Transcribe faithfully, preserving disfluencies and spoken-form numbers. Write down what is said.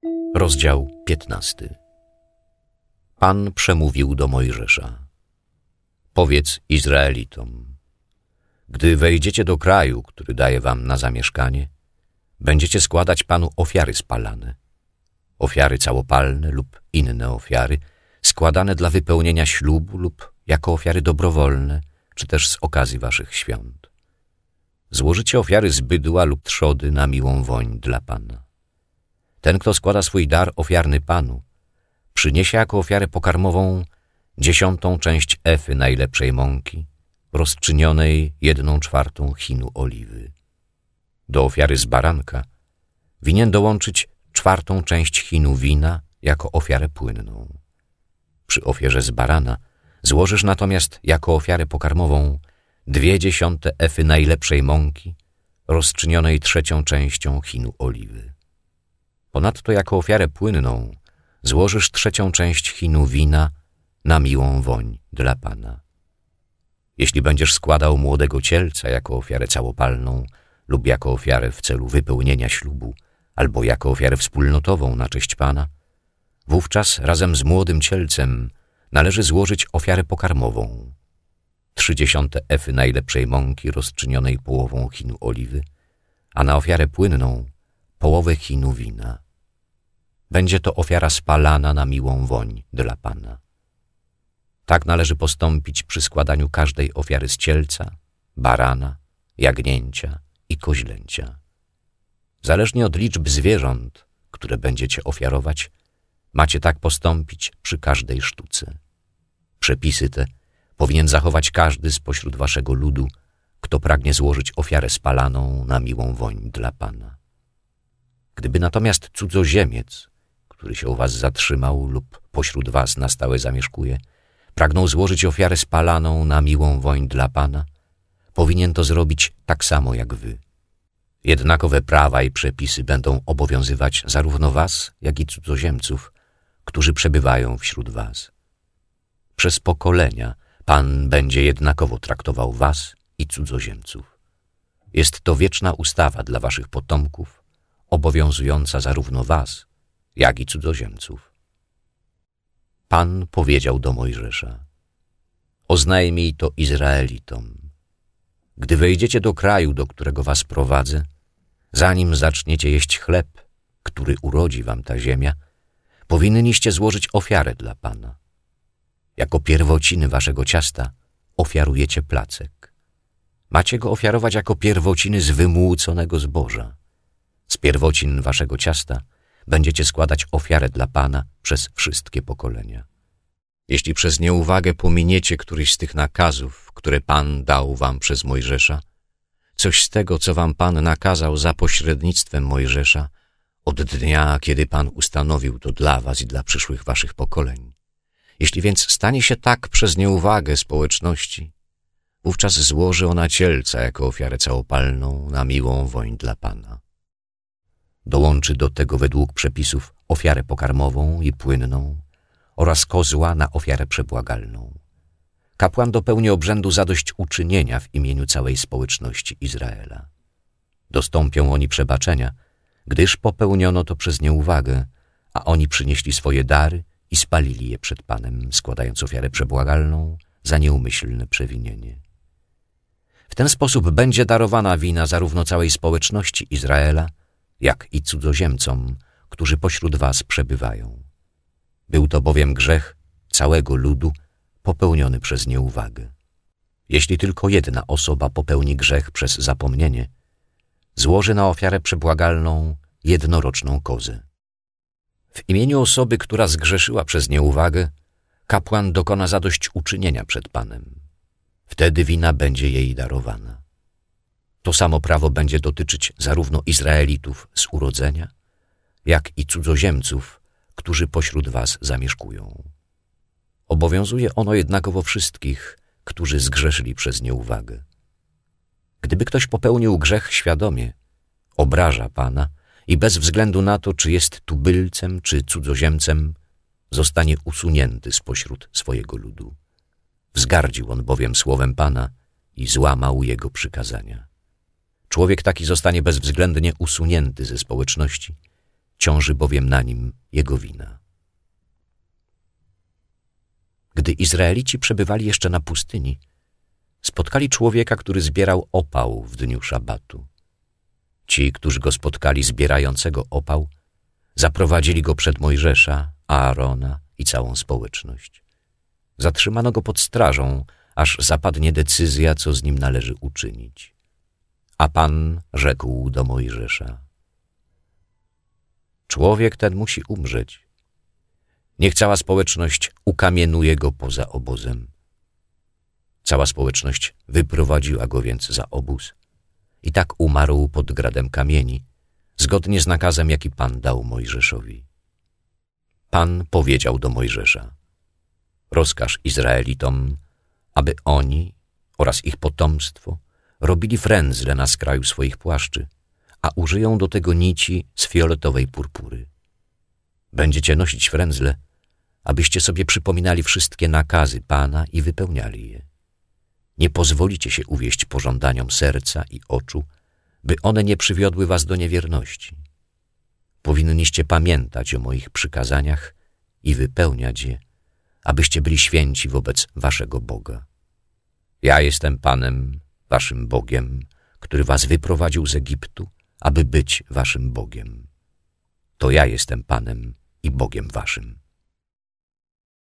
Rozdział piętnasty. Pan przemówił do Mojżesza. Powiedz Izraelitom: gdy wejdziecie do kraju, który daje wam na zamieszkanie, będziecie składać Panu ofiary spalane, ofiary całopalne lub inne ofiary, składane dla wypełnienia ślubu lub jako ofiary dobrowolne, czy też z okazji waszych świąt. Złożycie ofiary z bydła lub trzody na miłą woń dla Pana. Ten, kto składa swój dar ofiarny Panu, przyniesie jako ofiarę pokarmową dziesiątą część efy najlepszej mąki, rozczynionej jedną czwartą chinu oliwy. Do ofiary z baranka winien dołączyć czwartą część chinu wina jako ofiarę płynną. Przy ofierze z barana złożysz natomiast jako ofiarę pokarmową dwie dziesiąte efy najlepszej mąki, rozczynionej trzecią częścią chinu oliwy. Ponadto jako ofiarę płynną złożysz trzecią część chinu wina na miłą woń dla Pana. Jeśli będziesz składał młodego cielca jako ofiarę całopalną lub jako ofiarę w celu wypełnienia ślubu, albo jako ofiarę wspólnotową na cześć Pana, wówczas razem z młodym cielcem należy złożyć ofiarę pokarmową, trzy dziesiąte efy najlepszej mąki rozczynionej połową chinu oliwy, a na ofiarę płynną połowę chinu wina. Będzie to ofiara spalana na miłą woń dla Pana. Tak należy postąpić przy składaniu każdej ofiary z cielca, barana, jagnięcia i koźlęcia. Zależnie od liczby zwierząt, które będziecie ofiarować, macie tak postąpić przy każdej sztuce. Przepisy te powinien zachować każdy spośród waszego ludu, kto pragnie złożyć ofiarę spalaną na miłą woń dla Pana. Gdyby natomiast cudzoziemiec, który się u was zatrzymał lub pośród was na stałe zamieszkuje, pragnął złożyć ofiarę spalaną na miłą woń dla Pana, powinien to zrobić tak samo jak wy. Jednakowe prawa i przepisy będą obowiązywać zarówno was, jak i cudzoziemców, którzy przebywają wśród was. Przez pokolenia Pan będzie jednakowo traktował was i cudzoziemców. Jest to wieczna ustawa dla waszych potomków, obowiązująca zarówno was, jak i cudzoziemców. Pan powiedział do Mojżesza: oznajmij to Izraelitom. Gdy wejdziecie do kraju, do którego was prowadzę, zanim zaczniecie jeść chleb, który urodzi wam ta ziemia, powinniście złożyć ofiarę dla Pana. Jako pierwociny waszego ciasta ofiarujecie placek. Macie go ofiarować jako pierwociny z wymłóconego zboża. Z pierwocin waszego ciasta będziecie składać ofiarę dla Pana przez wszystkie pokolenia. Jeśli przez nieuwagę pominiecie któryś z tych nakazów, które Pan dał wam przez Mojżesza, coś z tego, co wam Pan nakazał za pośrednictwem Mojżesza, od dnia, kiedy Pan ustanowił to dla was i dla przyszłych waszych pokoleń. Jeśli więc stanie się tak przez nieuwagę społeczności, wówczas złoży ona cielca jako ofiarę całopalną na miłą woń dla Pana. Dołączy do tego według przepisów ofiarę pokarmową i płynną oraz kozła na ofiarę przebłagalną. Kapłan dopełni obrzędu zadośćuczynienia w imieniu całej społeczności Izraela. Dostąpią oni przebaczenia, gdyż popełniono to przez nieuwagę, a oni przynieśli swoje dary i spalili je przed Panem, składając ofiarę przebłagalną za nieumyślne przewinienie. W ten sposób będzie darowana wina zarówno całej społeczności Izraela, jak i cudzoziemcom, którzy pośród was przebywają. Był to bowiem grzech całego ludu popełniony przez nieuwagę. Jeśli tylko jedna osoba popełni grzech przez zapomnienie, złoży na ofiarę przebłagalną jednoroczną kozę. W imieniu osoby, która zgrzeszyła przez nieuwagę, kapłan dokona zadośćuczynienia przed Panem. Wtedy wina będzie jej darowana. To samo prawo będzie dotyczyć zarówno Izraelitów z urodzenia, jak i cudzoziemców, którzy pośród was zamieszkują. Obowiązuje ono jednakowo wszystkich, którzy zgrzeszyli przez nieuwagę. Gdyby ktoś popełnił grzech świadomie, obraża Pana i bez względu na to, czy jest tubylcem, czy cudzoziemcem, zostanie usunięty spośród swojego ludu. Wzgardził on bowiem słowem Pana i złamał jego przykazania. Człowiek taki zostanie bezwzględnie usunięty ze społeczności, ciąży bowiem na nim jego wina. Gdy Izraelici przebywali jeszcze na pustyni, spotkali człowieka, który zbierał opał w dniu szabatu. Ci, którzy go spotkali zbierającego opał, zaprowadzili go przed Mojżesza, Aarona i całą społeczność. Zatrzymano go pod strażą, aż zapadnie decyzja, co z nim należy uczynić. A Pan rzekł do Mojżesza: człowiek ten musi umrzeć. Niech cała społeczność ukamienuje go poza obozem. Cała społeczność wyprowadziła go więc za obóz i tak umarł pod gradem kamieni, zgodnie z nakazem, jaki Pan dał Mojżeszowi. Pan powiedział do Mojżesza: rozkaż Izraelitom, aby oni oraz ich potomstwo robili frędzle na skraju swoich płaszczy, a użyją do tego nici z fioletowej purpury. Będziecie nosić frędzle, abyście sobie przypominali wszystkie nakazy Pana i wypełniali je. Nie pozwolicie się uwieść pożądaniom serca i oczu, by one nie przywiodły was do niewierności. Powinniście pamiętać o moich przykazaniach i wypełniać je, abyście byli święci wobec waszego Boga. Ja jestem Panem, waszym Bogiem, który was wyprowadził z Egiptu, aby być waszym Bogiem. To ja jestem Panem i Bogiem waszym.